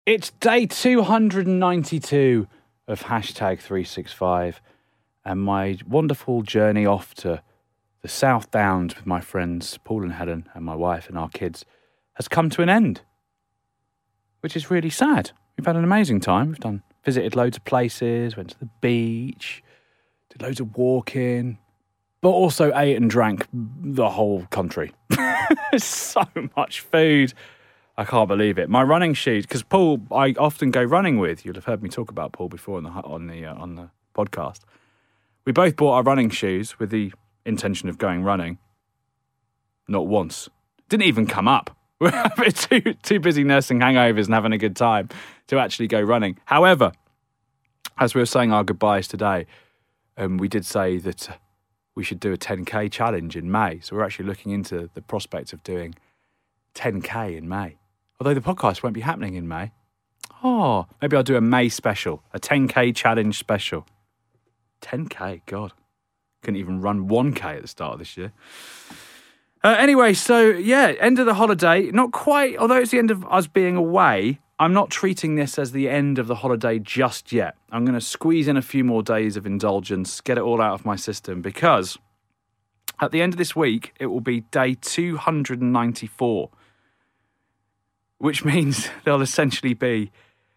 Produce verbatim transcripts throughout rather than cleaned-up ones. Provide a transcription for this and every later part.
It's day two hundred ninety-two of hashtag three sixty-five and my wonderful journey off to the South Downs with my friends Paul and Helen and my wife and our kids has come to an end, which is really sad. We've had an amazing time. We've done visited loads of places, went to the beach, did loads of walking, but also ate and drank the whole country. So much food. I can't believe it. My running shoes, because Paul, I often go running with. You'll have heard me talk about Paul before on the on the uh, on the podcast. We both bought our running shoes with the intention of going running. Not once. Didn't even come up. We're too too busy nursing hangovers and having a good time to actually go running. However, as we were saying our goodbyes today, um, we did say that uh, we should do a ten K challenge in May. So we're actually looking into the prospect of doing ten K in May. Although the podcast won't be happening in May. Oh, maybe I'll do a May special, a ten K challenge special. ten K, God. Couldn't even run one K at the start of this year. Uh, anyway, so yeah, end of the holiday. Not quite, although it's the end of us being away, I'm not treating this as the end of the holiday just yet. I'm going to squeeze in a few more days of indulgence, get it all out of my system, because at the end of this week, it will be day two hundred ninety-four. Which means there'll essentially be,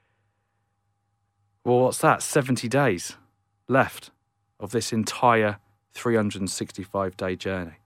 well, what's that? seventy days left of this entire three hundred sixty-five day journey.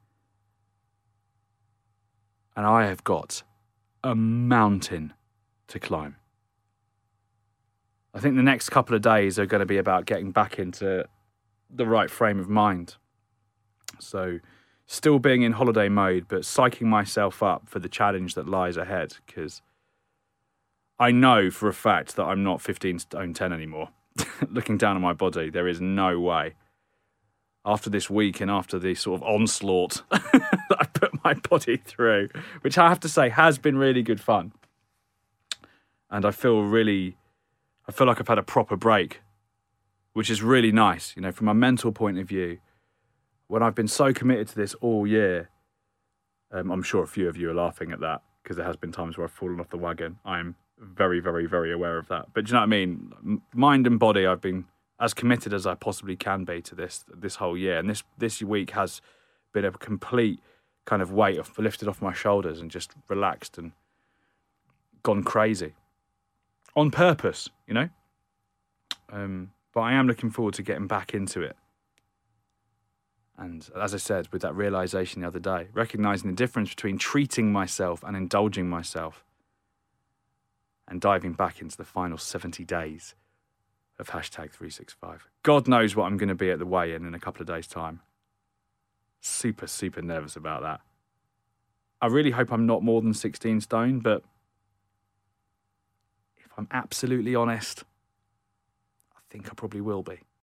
And I have got a mountain to climb. I think the next couple of days are going to be about getting back into the right frame of mind. So still being in holiday mode, but psyching myself up for the challenge that lies ahead, because I know for a fact that I'm not fifteen stone ten anymore. Looking down on my body, there is no way. After this week and after the sort of onslaught that I put my body through, which I have to say has been really good fun. And I feel really, I feel like I've had a proper break, which is really nice. You know, from a mental point of view, when I've been so committed to this all year, um, I'm sure a few of you are laughing at that, because there has been times where I've fallen off the wagon. I'm very, very, very aware of that. But do you know what I mean? Mind and body, I've been as committed as I possibly can be to this this whole year. And this, this week has been a complete kind of weight off, lifted off my shoulders and just relaxed and gone crazy. On purpose, you know? Um, but I am looking forward to getting back into it. And as I said, with that realisation the other day, recognising the difference between treating myself and indulging myself, and diving back into the final seventy days of hashtag three sixty-five. God knows what I'm going to be at the weigh-in in a couple of days' time. Super, super nervous about that. I really hope I'm not more than sixteen stone, but if I'm absolutely honest, I think I probably will be.